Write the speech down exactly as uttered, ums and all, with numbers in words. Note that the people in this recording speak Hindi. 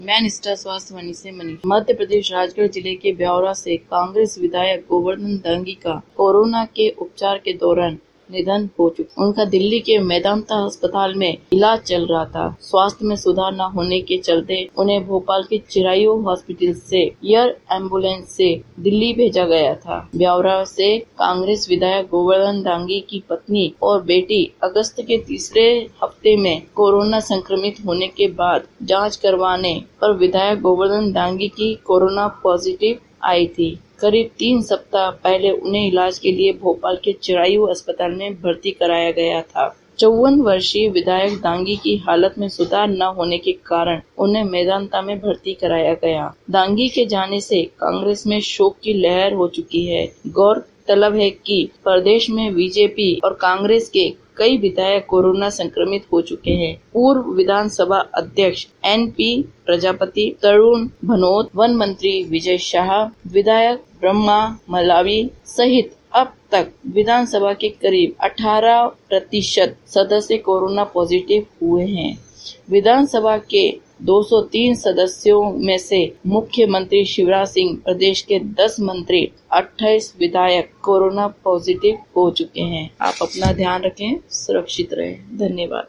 मैं निष्ठा स्वास्थ्य वाणी से मनीष। मध्य प्रदेश राजगढ़ जिले के ब्यावरा से कांग्रेस विधायक गोवर्धन दांगी का कोरोना के उपचार के दौरान निधन हो चुका। उनका दिल्ली के मेदांता अस्पताल में इलाज चल रहा था। स्वास्थ्य में सुधार न होने के चलते उन्हें भोपाल के चिरायू हॉस्पिटल से एयर एम्बुलेंस से दिल्ली भेजा गया था। ब्यावरा से कांग्रेस विधायक गोवर्धन दांगी की पत्नी और बेटी अगस्त के तीसरे हफ्ते में कोरोना संक्रमित होने के बाद जांच करवाने पर विधायक गोवर्धन दांगी की कोरोना पॉजिटिव आई थी। करीब तीन सप्ताह पहले उन्हें इलाज के लिए भोपाल के चिरायू अस्पताल में भर्ती कराया गया था। चौवन वर्षीय विधायक दांगी की हालत में सुधार न होने के कारण उन्हें मेदांता में भर्ती कराया गया। दांगी के जाने से कांग्रेस में शोक की लहर हो चुकी है। गौरतलब है कि प्रदेश में बीजेपी और कांग्रेस के कई विधायक कोरोना संक्रमित हो चुके हैं। पूर्व विधानसभा अध्यक्ष एन पी प्रजापति, तरुण भनोत, वन मंत्री विजय शाह, विधायक ब्रह्मा मलावी सहित अब तक विधानसभा के करीब अठारह प्रतिशत सदस्य कोरोना पॉजिटिव हुए हैं। विधानसभा के दो सौ तीन सदस्यों में से मुख्यमंत्री शिवराज सिंह, प्रदेश के दस मंत्री, अट्ठाईस विधायक कोरोना पॉजिटिव हो चुके हैं। आप अपना ध्यान रखें, सुरक्षित रहें। धन्यवाद।